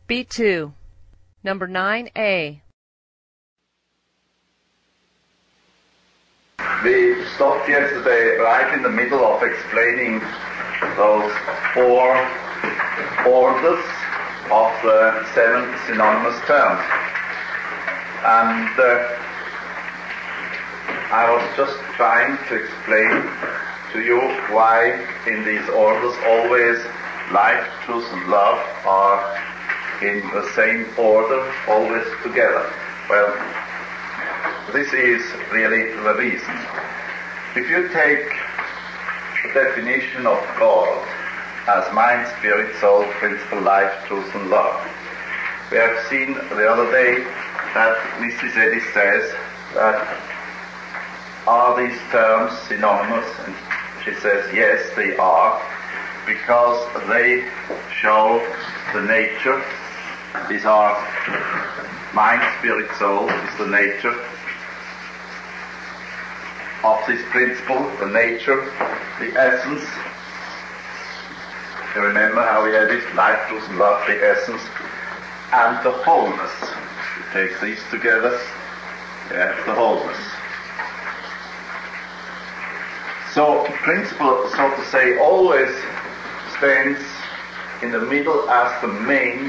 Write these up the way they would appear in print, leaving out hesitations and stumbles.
B2. Number 9A. We stopped yesterday right in the middle of explaining those 4 orders of the 7 synonymous terms. And I was just trying to explain to you why in these orders always life, truth and love are in the same order, always together. Well, this is really the reason. If you take the definition of God as mind, spirit, soul, principle, life, truth and love, we have seen the other day that Mrs. Eddy says that are these terms synonymous? And she says yes, they are, because they show the nature. These are mind, spirit, soul is the nature of this principle, the nature, the essence. You remember how we had it, life, truth and love, the essence, and the wholeness. You take these together, you have the wholeness. So the principle, so to say, always stands in the middle as the main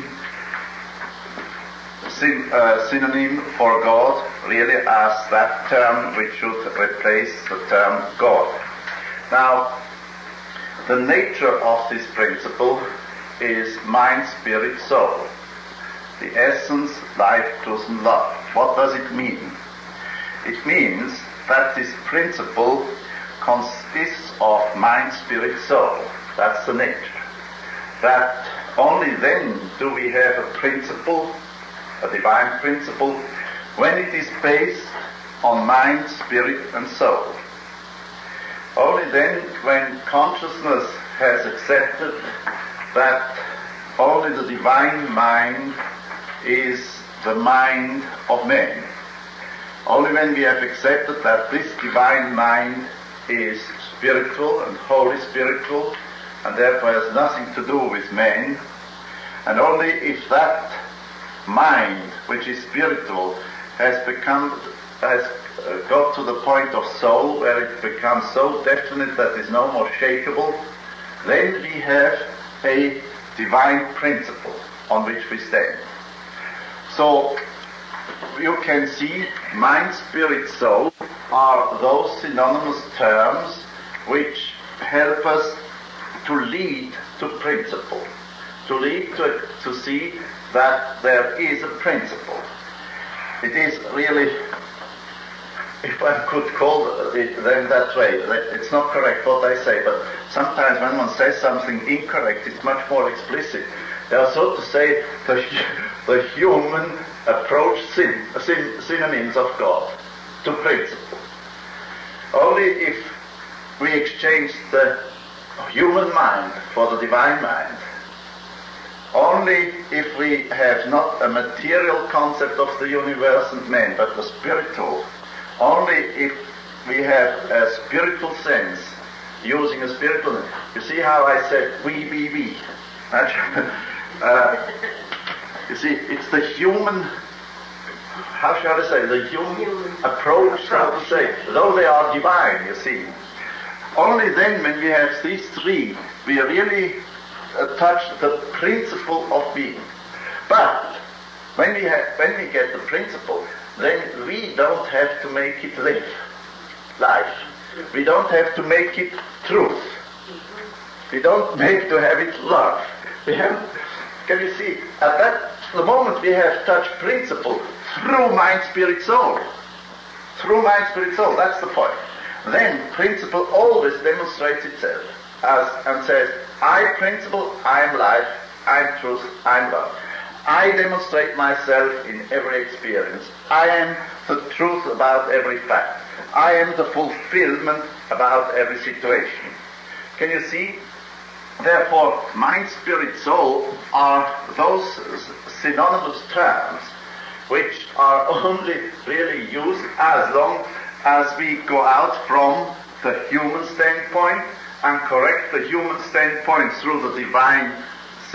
synonym for God, really as that term which should replace the term God. Now, the nature of this principle is mind, spirit, soul. The essence, life, truth and love. What does it mean? It means that this principle consists of mind, spirit, soul. That's the nature. That only then do we have a principle, a divine principle, when it is based on mind, spirit and soul. Only then, when consciousness has accepted that only the divine mind is the mind of man, only when we have accepted that this divine mind is spiritual and wholly spiritual and therefore has nothing to do with man, and only if that mind, which is spiritual, has got to the point of soul where it becomes so definite that it's no more shakeable, then we have a divine principle on which we stand. So you can see mind, spirit, soul are those synonymous terms which help us to lead to principle, to lead to see that there is a principle. It is really, if I could call them that way, it's not correct what I say, but sometimes when one says something incorrect, it's much more explicit. They are, so to say, the human approach synonyms of God to principle. Only if we exchange the human mind for the divine mind, only if we have not a material concept of the universe and man, but the spiritual, only if we have a spiritual sense, using a spiritual, you see how I said we. You see, it's the human, how shall I say, the human approach, so to say, though they are divine, you see. Only then, when we have these three, we really touch the principle of being. But when we get the principle, then we don't have to make it life. We don't have to make it truth. We don't make to have it love. Can you see? At the moment we have touched principle through mind, spirit, soul. Through mind, spirit, soul. That's the point. Then principle always demonstrates itself and says, I principle, I am life, I am truth, I am love. I demonstrate myself in every experience. I am the truth about every fact. I am the fulfillment about every situation. Can you see? Therefore, mind, spirit, soul are those synonymous terms which are only really used as long as we go out from the human standpoint and correct the human standpoint through the divine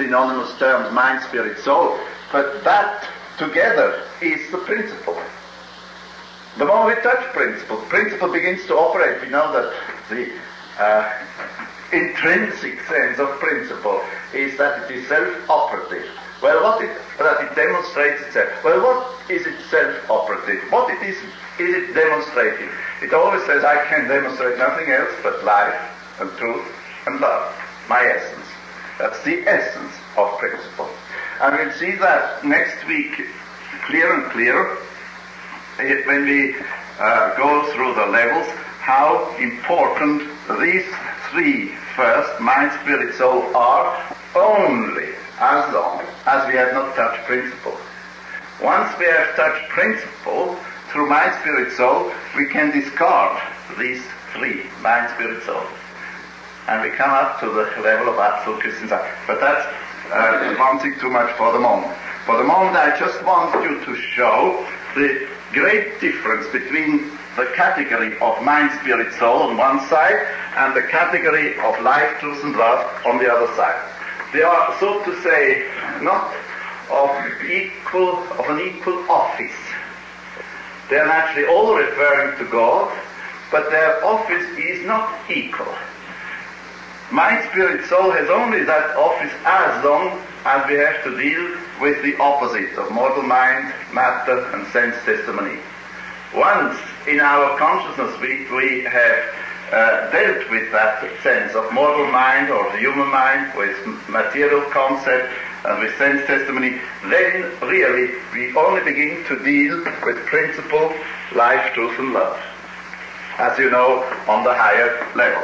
synonymous terms, mind, spirit, soul. But that together is the principle. The moment we touch principle begins to operate. We know that the intrinsic sense of principle is that it is self-operative. Well, that it demonstrates itself. Well, what is it self-operative? What it is it demonstrating? It always says, I can demonstrate nothing else but life and truth and love, my essence. That's the essence of principle. And we'll see that next week clearer and clearer when we go through the levels, how important these three first, mind, spirit, soul, are only as long as we have not touched principle. Once we have touched principle, through mind, spirit, soul, we can discard these three, mind, spirit, soul. And we come up to the level of absolute Christian science. But that's advancing too much for the moment. For the moment, I just want you to show the great difference between the category of mind, spirit, soul on one side and the category of life, truth, and love on the other side. They are, so to say, not of an equal office. They are naturally all referring to God, but their office is not equal. Mind, spirit, soul has only that office as long as we have to deal with the opposite of mortal mind, matter, and sense testimony. Once in our consciousness we have dealt with that sense of mortal mind or the human mind, with material concept and with sense testimony, then really we only begin to deal with principle, life, truth, and love, as you know, on the higher levels.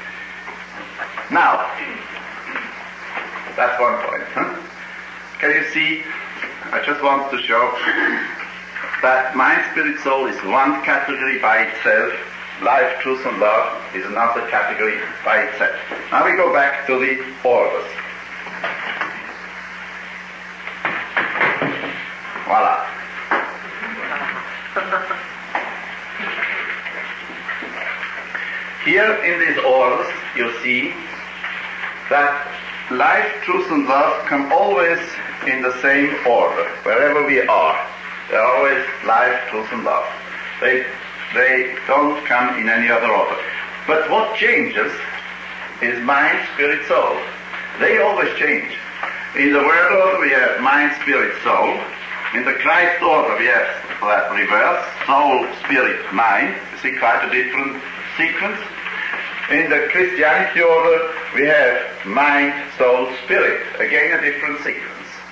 Now, that's one point. Can you see? I just want to show that mind, spirit, soul is one category by itself. Life, truth, and love is another category by itself. Now we go back to the orders. Voila. Here in these orders, you see that life, truth, and love come always in the same order, wherever we are. They're always life, truth, and love. They don't come in any other order. But what changes is mind, spirit, soul. They always change. In the word order we have mind, spirit, soul. In the Christ order we have that reverse, soul, spirit, mind. You see, quite a different sequence. In the Christianity order we have mind, soul, spirit. Again a different sequence.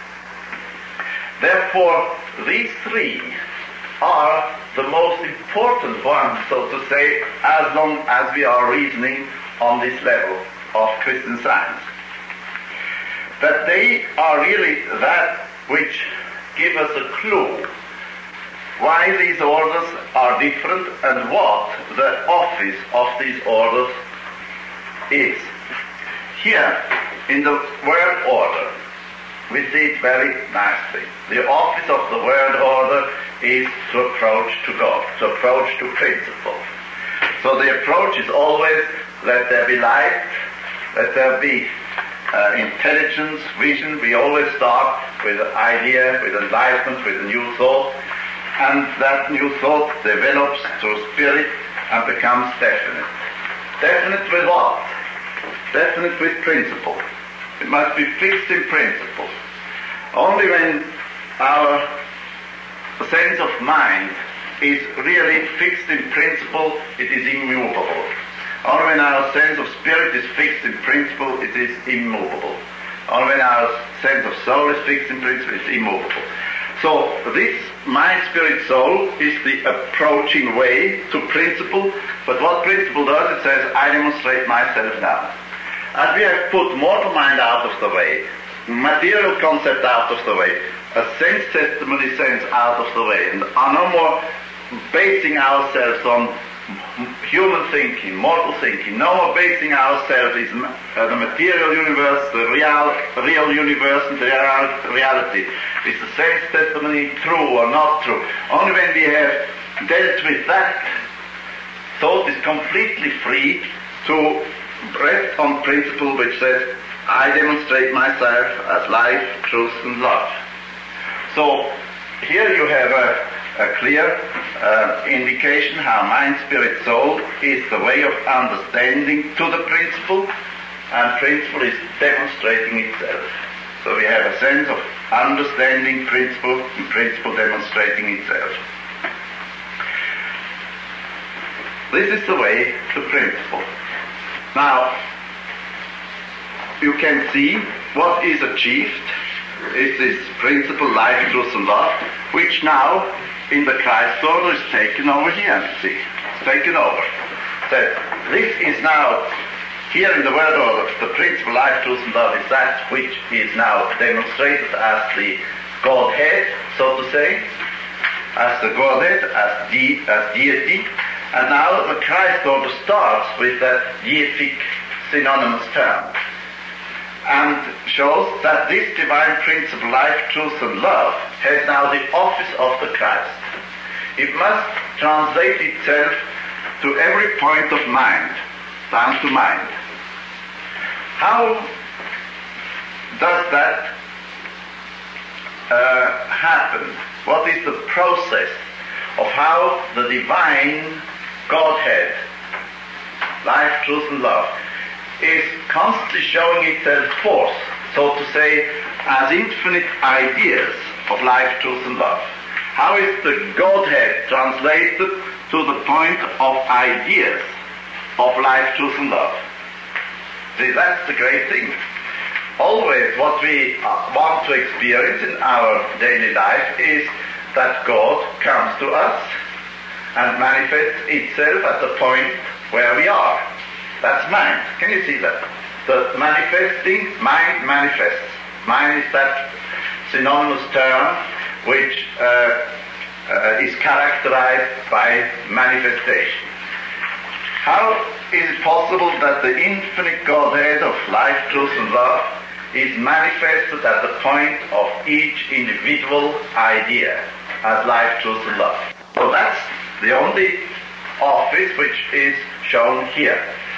Therefore, these three are the most important ones, so to say, as long as we are reasoning on this level of Christian science. That they are really that which give us a clue why these orders are different and what the office of these orders is. Here, in the word order, we see it very nicely. The office of the word order is to approach to God, to approach to principle. So the approach is always, let there be light, let there be intelligence, vision. We always start with an idea, with enlightenment, with a new thought, and that new thought develops through spirit and becomes definite. Definite with what? Definite with principle. It must be fixed in principle. Only when our sense of mind is really fixed in principle, it is immovable. Only when our sense of spirit is fixed in principle, it is immovable. Only when our sense of soul is fixed in principle, it's immovable. So this mind, spirit, soul is the approaching way to principle. But what principle does, it says, I demonstrate myself now. As we have put mortal mind out of the way, material concept out of the way, a sense testimony sense out of the way, and are no more basing ourselves on human thinking, mortal thinking, no more basing ourselves on the material universe, the real universe, and the reality. Is the sense testimony true or not true? Only when we have dealt with that, thought is completely free to rest on principle which says, I demonstrate myself as life, truth, and love. So here you have a clear indication how mind, spirit, soul is the way of understanding to the principle, and principle is demonstrating itself. So we have a sense of understanding principle and principle demonstrating itself. This is the way to principle. Now, you can see what is achieved is this principle, life, truth, and love, which now in the Christ order is taken over here. See, it's taken over. That this is now here in the word order, the principle, life, truth, and love is that which is now demonstrated as the Godhead, so to say, as the Godhead, as deity. And now the Christ order starts with that deific synonymous term, and shows that this divine principle, life, truth, and love, has now the office of the Christ. It must translate itself to every point of mind, down to mind. How does that happen? What is the process of how the divine Godhead, life, truth, and love, is constantly showing itself forth, so to say, as infinite ideas of life, truth, and love? How is the Godhead translated to the point of ideas of life, truth, and love? See, that's the great thing. Always what we want to experience in our daily life is that God comes to us and manifests itself at the point where we are. That's mind. Can you see that? The manifesting, mind manifests. Mind is that synonymous term which is characterized by manifestation. How is it possible that the infinite Godhead of life, truth, and love is manifested at the point of each individual idea as life, truth, and love? So that's the only office which is shown here.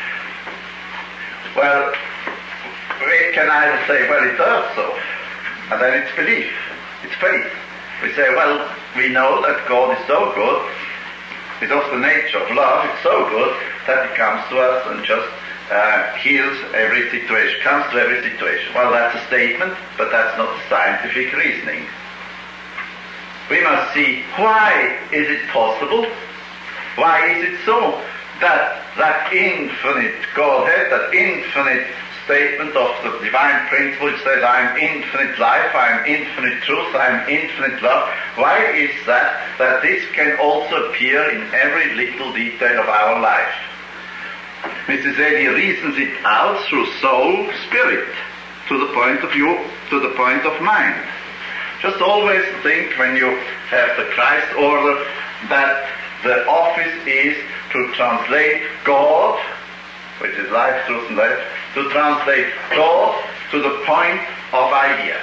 Well, we can either say, well, it does so, and then it's belief, it's faith. We say, well, we know that God is so good, it's of the nature of love, it's so good that it comes to us and just heals every situation, comes to every situation. Well, that's a statement, but that's not scientific reasoning. We must see, why is it possible? Why is it so that that infinite Godhead, that infinite statement of the divine principle which says, I am infinite life, I am infinite truth, I am infinite love, why is that this can also appear in every little detail of our life? Mrs. Eddy reasons it out through soul, spirit, to the point of view, to the point of mind. Just always think, when you have the Christ order, that the office is to translate God, which is life, truth, and life, to translate God to the point of idea.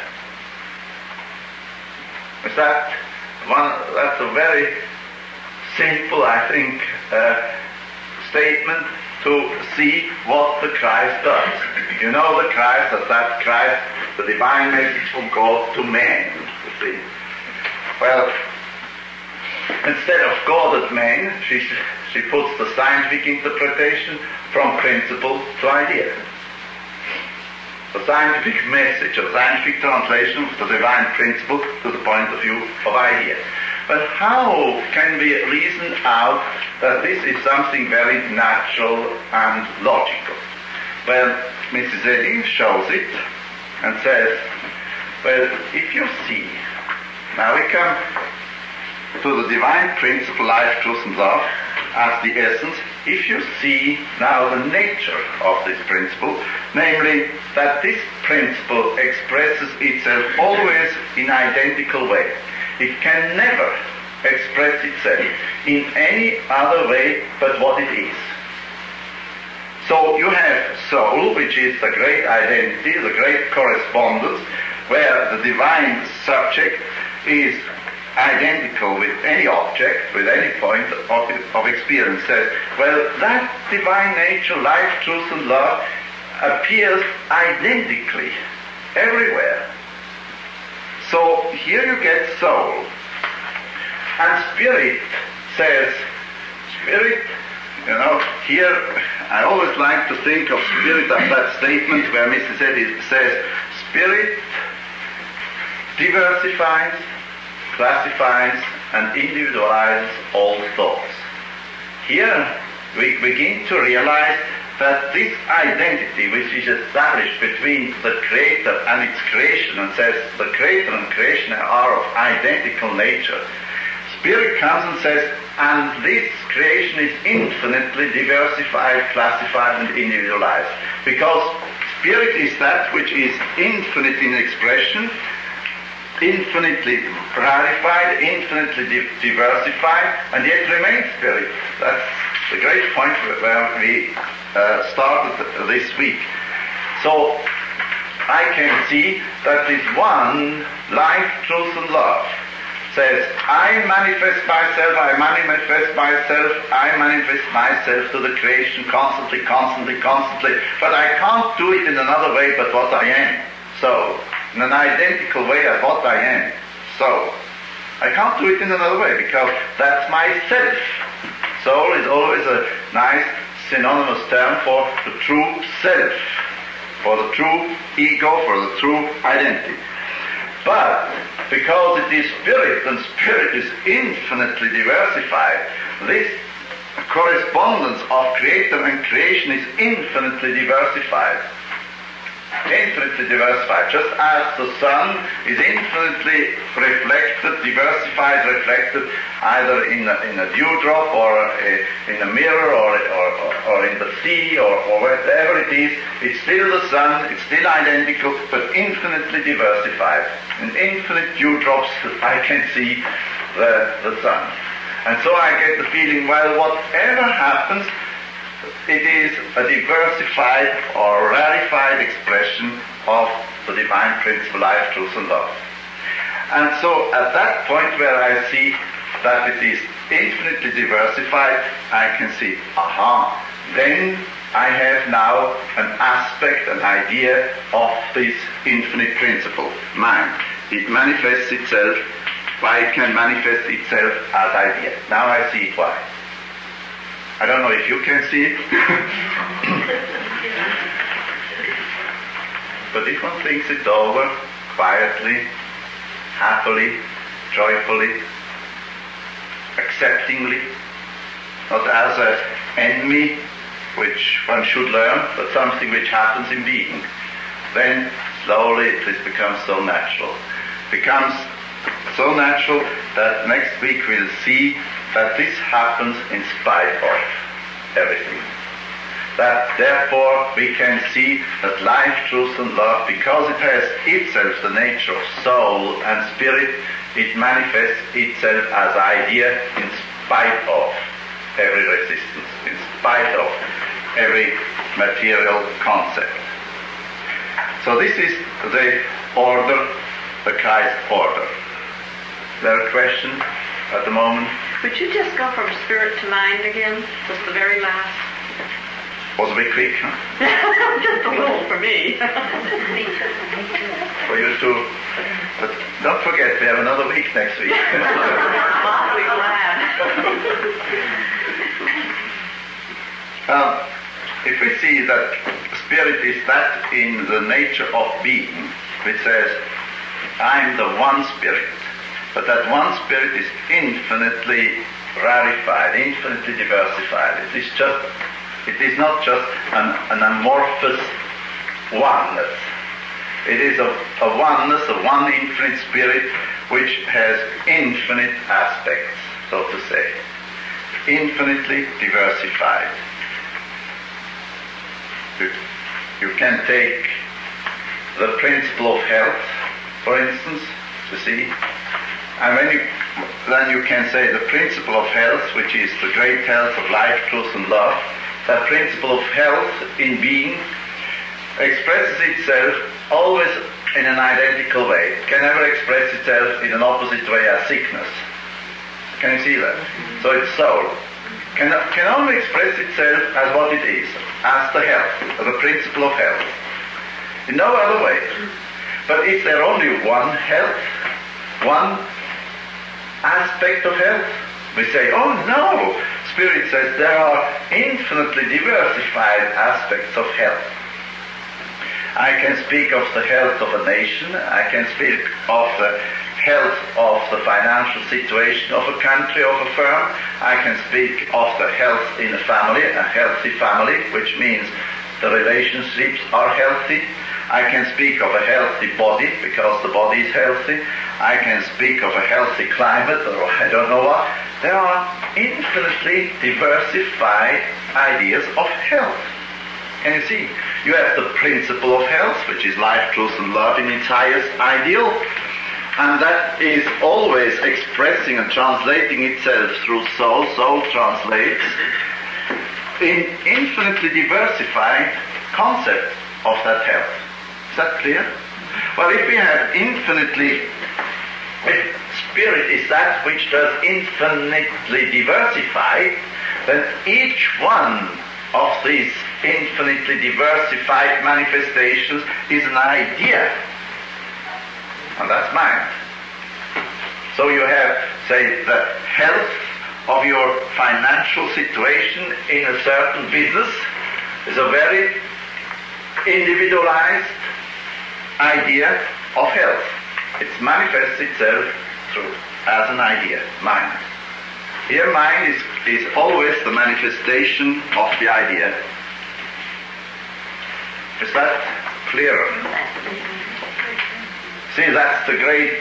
Is that one? That's a very simple, I think, statement to see what the Christ does. You know the Christ as that Christ, the divine message from God to man, you see. Well, instead of God as man, she puts the scientific interpretation from principle to idea. The scientific message, or scientific translation of the divine principle to the point of view of idea. But how can we reason out that this is something very natural and logical? Well, Mrs. Eddy shows it and says, well, if you see, now we come to the divine principle, life, truth, and love, as the essence. If you see now the nature of this principle, namely that this principle expresses itself always in identical way. It can never express itself in any other way but what it is. So you have soul, which is the great identity, the great correspondence, where the divine subject is identical with any object, with any point of experience. Says, well, that divine nature, life, truth, and love appears identically everywhere. So here you get soul. And spirit says, spirit, here I always like to think of spirit as that statement where Mrs. Eddy says, spirit diversifies, classifies, and individualizes all thoughts. Here we begin to realize that this identity which is established between the Creator and its creation, and says the Creator and creation are of identical nature, Spirit comes and says, and this creation is infinitely diversified, classified, and individualized. Because Spirit is that which is infinite in expression, infinitely rarified, infinitely diversified, and yet remains Spirit. That's the great point where we started this week. So I can see that this one life, truth, and love says, I manifest myself, I manifest myself, I manifest myself to the creation constantly, constantly, constantly, but I can't do it in another way but what I am. So, in an identical way as what I am. So, I can't do it in another way because that's myself. Soul is always a nice synonymous term for the true self, for the true ego, for the true identity. But because it is spirit, and spirit is infinitely diversified, this correspondence of creator and creation is infinitely diversified. Infinitely diversified, just as the sun is infinitely reflected, diversified, reflected either in a dewdrop or in a mirror or in the sea or whatever it is. It's still the sun, it's still identical, but infinitely diversified. In infinite dewdrops I can see the sun. And so I get the feeling, well, whatever happens, it is a diversified or rarefied expression of the divine principle, life, truth, and love. And so at that point where I see that it is infinitely diversified, I can see, then I have now an aspect, an idea of this infinite principle, mind. It manifests itself, why it can manifest itself as idea. Now I see it why. I don't know if you can see it. But if one thinks it over quietly, happily, joyfully, acceptingly, not as an enemy which one should learn, but something which happens in being, then slowly this becomes so natural. Becomes so natural that next week we'll see that this happens in spite of everything. That therefore we can see that life, truth, and love, because it has itself the nature of soul and spirit, it manifests itself as idea in spite of every resistance, in spite of every material concept. So this is the order, the Christ order. Is there a question at the moment? Would you just go from spirit to mind again? Just the very last. Was a bit quick, huh? Just a little for me. For you too. But don't forget, we have another week next week. I'll be glad. If we see that spirit is that in the nature of being, which says, I'm the one spirit, but that one spirit is infinitely rarefied, infinitely diversified. It is not just an amorphous oneness. It is a oneness, a one infinite spirit which has infinite aspects, so to say. Infinitely diversified. You can take the principle of health, for instance, you see. And then you can say the principle of health, which is the great health of life, truth, and love, that principle of health in being expresses itself always in an identical way. It can never express itself in an opposite way as sickness. Can you see that? So it's soul. can only express itself as what it is, as the health, as the principle of health. In no other way. But is there only one health, one aspect of health? We say, oh no, Spirit says there are infinitely diversified aspects of health. I can speak of the health of a nation, I can speak of the health of the financial situation of a country, of a firm, I can speak of the health in a family, a healthy family, which means the relationships are healthy. I can speak of a healthy body, because the body is healthy. I can speak of a healthy climate, or I don't know what. There are infinitely diversified ideas of health. Can you see? You have the principle of health, which is life, truth, and love in its highest ideal. And that is always expressing and translating itself through soul. Soul translates in infinitely diversified concepts of that health. Is that clear? Well, if we have infinitely, if Spirit is that which does infinitely diversify, then each one of these infinitely diversified manifestations is an idea. And that's mind. So you have, say, the health of your financial situation in a certain business is a very individualized idea of health. It manifests itself through as an idea, mind. Here mind is always the manifestation of the idea. Is that clearer? See, that's the great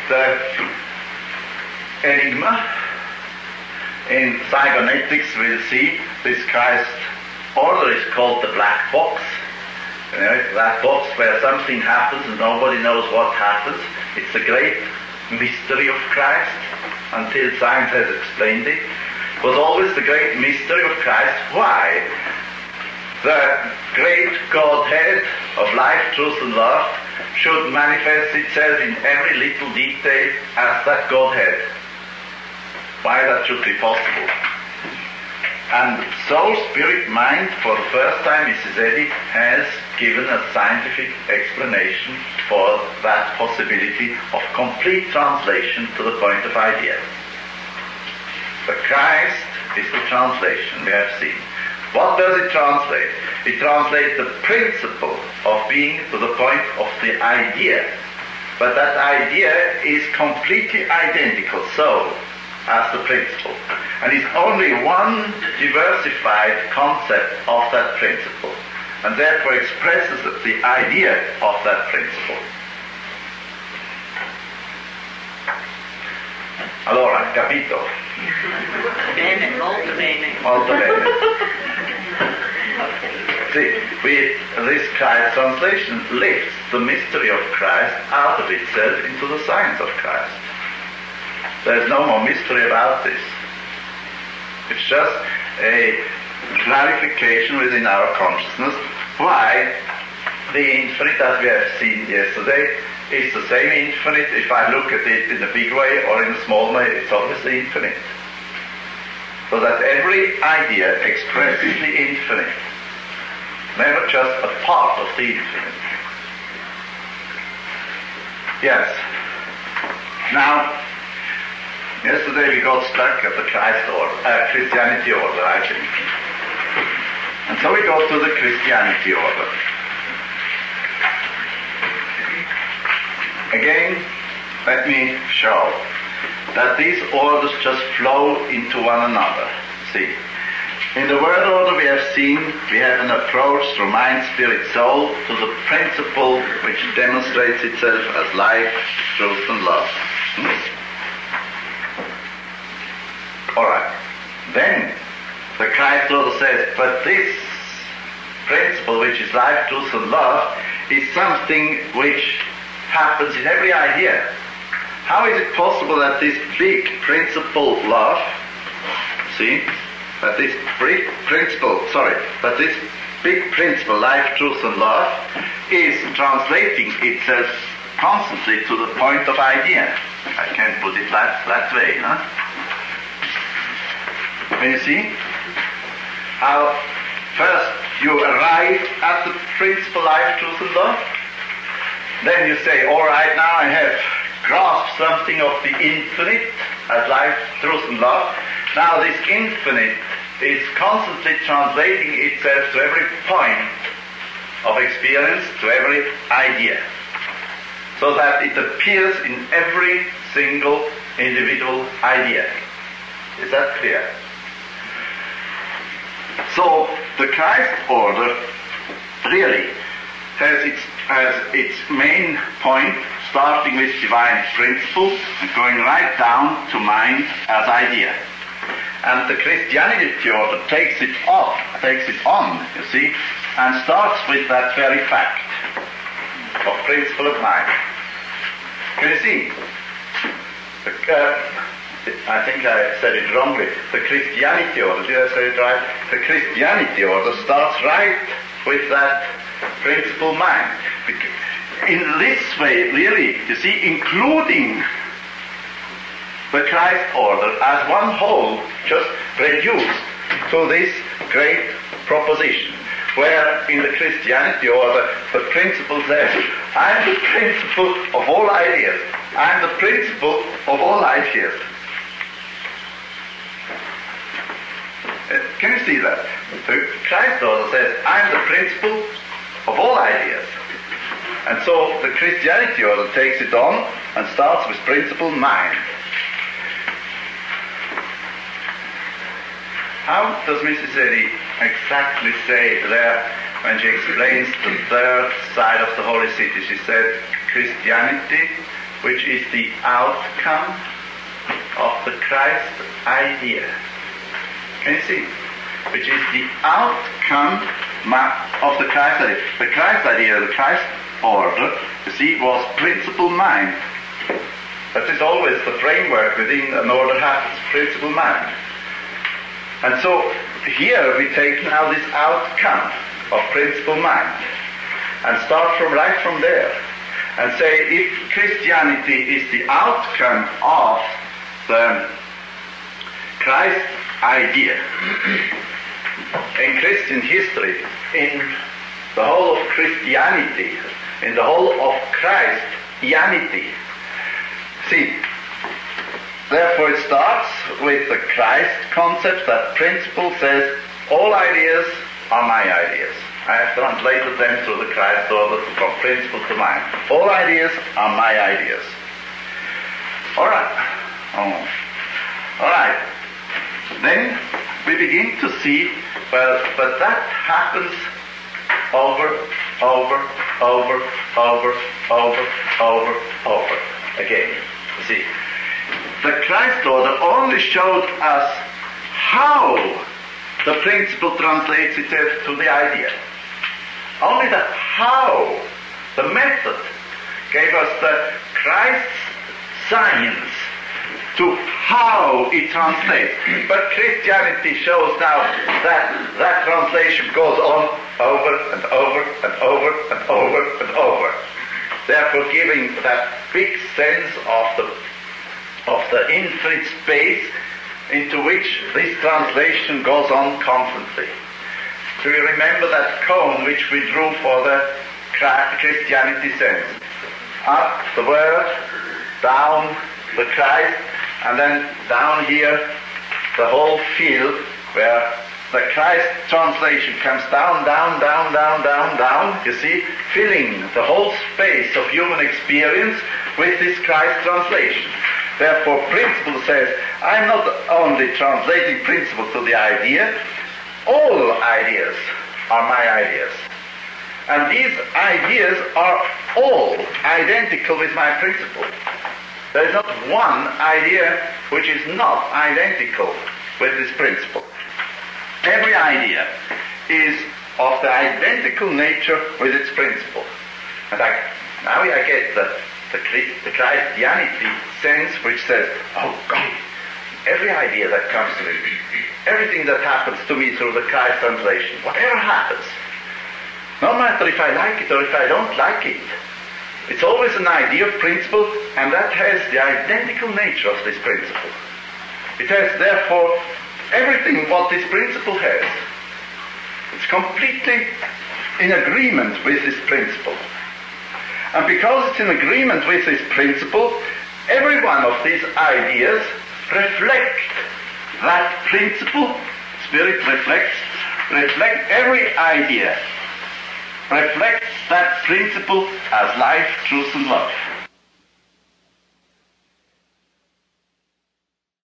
enigma. In cybernetics we'll see this Christ order is called the black box. You know, that box where something happens and nobody knows what happens. It's the great mystery of Christ until science has explained it. It was always the great mystery of Christ. Why? The great Godhead of life, truth, and love should manifest itself in every little detail as that Godhead. Why that should be possible. And soul, spirit, mind, for the first time, Mrs. Eddy has given a scientific explanation for that possibility of complete translation to the point of idea. The Christ is the translation we have seen. What does it translate? It translates the principle of being to the point of the idea. But that idea is completely identical, so, as the principle. And is only one diversified concept of that principle. And therefore expresses the idea of that principle. Allora, capito? Bene, molto bene. Molto bene. See, this Christ translation lifts the mystery of Christ out of itself into the science of Christ. There's no more mystery about this. It's just a clarification within our consciousness why the infinite, as we have seen yesterday, is the same infinite. If I look at it in a big way or in a small way, it's obviously infinite. So that every idea expresses the infinite, never just a part of the infinite. Yes. Now, yesterday we got stuck at the Christianity order, I think. And so we go to the Christianity order. Again, let me show that these orders just flow into one another. See, in the word order we have seen, we have an approach through mind, spirit, soul to the principle which demonstrates itself as life, truth, and love. Alright. Then the Christ order says, but this principle which is life, truth, and love is something which happens in every idea. How is it possible that this big principle, love, see, that this big principle, life, truth, and love, is translating itself constantly to the point of idea? I can't put it that way, huh? Can you see? how first you arrive at the principle life, truth, and love. Then you say, all right, now I have grasped something of the infinite as life, truth, and love. Now this infinite is constantly translating itself to every point of experience, to every idea, so that it appears in every single individual idea. Is that clear? So the Christ order really has its main point starting with divine principle and going right down to mind as idea. And the Christianity order takes it on, you see, and starts with that very fact of principle of mind. Can you see? I think I said it wrongly. The Christianity order, did I say it right? The Christianity order starts right with that principle mind. In this way, really, you see, including the Christ order as one whole, just reduced to this great proposition, where in the Christianity order the principle says, I am the principle of all ideas. I am the principle of all ideas. Can you see that? The Christ order says, I am the principle of all ideas. And so the Christianity order takes it on and starts with principle mind. How does Mrs. Eddy exactly say there when she explains the third side of the Holy City? She said, Christianity, which is the outcome of the Christ idea. Can you see? Which is the outcome of the Christ idea. The Christ idea, the Christ order, you see, was principle mind. That is always the framework within an order happens, principle mind. And so here we take now this outcome of principle mind and start right from there and say, if Christianity is the outcome of the Christ idea in Christian history, in the whole of Christianity, in the whole of Christianity. See, therefore it starts with the Christ concept. That principle says, all ideas are my ideas. I have translated them through the Christ order from principle to mind. All ideas are my ideas. All right. Then we begin to see, well, but that happens over again. See, the Christ order only showed us how the principle translates itself to the idea. Only the how, the method, gave us the Christ's science to how it translates. But Christianity shows now that that translation goes on over and over and over and over and over. Therefore giving that big sense of the infinite space into which this translation goes on constantly. Do you remember that cone which we drew for the Christianity sense? Up the Word, down the Christ, and then down here the whole field where the Christ translation comes down, you see, filling the whole space of human experience with this Christ translation. Therefore, principle says, I'm not only translating principle to the idea, all ideas are my ideas. And these ideas are all identical with my principle. There is not one idea which is not identical with this principle. Every idea is of the identical nature with its principle. And now I get the Christianity sense which says, oh God, every idea that comes to me, everything that happens to me through the Christ translation, whatever happens, no matter if I like it or if I don't like it, it's always an idea of principle, and that has the identical nature of this principle. It has, therefore, everything what this principle has. It's completely in agreement with this principle. And because it's in agreement with this principle, every one of these ideas reflect that principle. Spirit reflect every idea reflects that principle as life, truth, and love.